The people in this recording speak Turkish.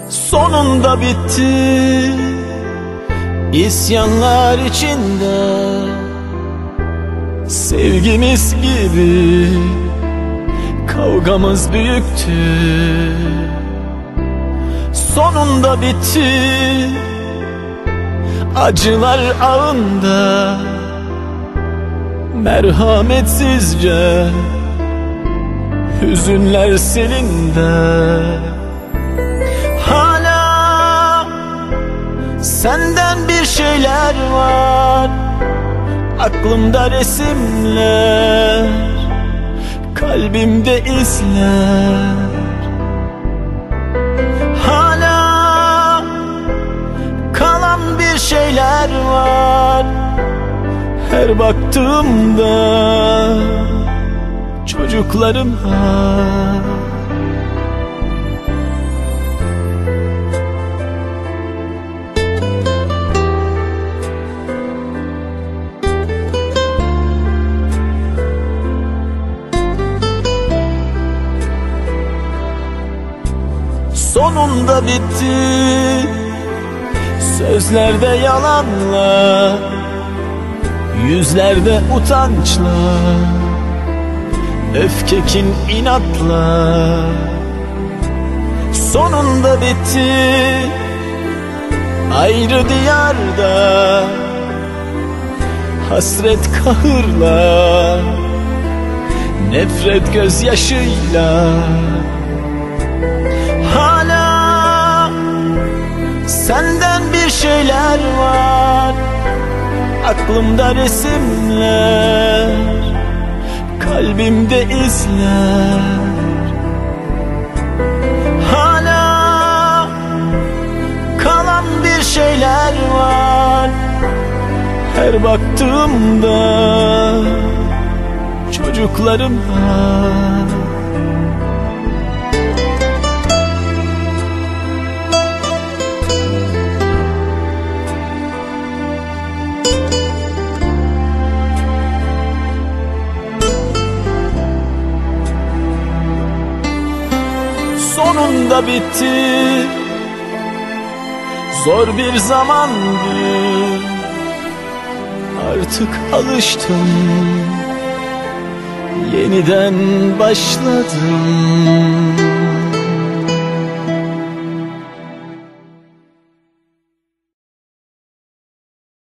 Sonunda bitti isyanlar içinde. Sevgimiz gibi kavgamız büyüktü. Sonunda bitti acılar ağında, merhametsizce hüzünler selinde. Hala senden bir şeyler var, aklımda resimler, kalbimde izler. Hala kalan bir şeyler var, her baktığımda çocuklarım var. Sonunda bitti sözlerde yalanlar, yüzlerde utançlar, öfke, kin, inatlar. Sonunda bitti ayrı diyarda, hasret kahırla, nefret gözyaşıyla. Hala senden bir şeyler var, aklımda resimler, kalbimde izler. Hala kalan bir şeyler var, her baktığımda çocuklarım var. Sonunda bitti, zor bir zamandı, artık alıştım, yeniden başladım.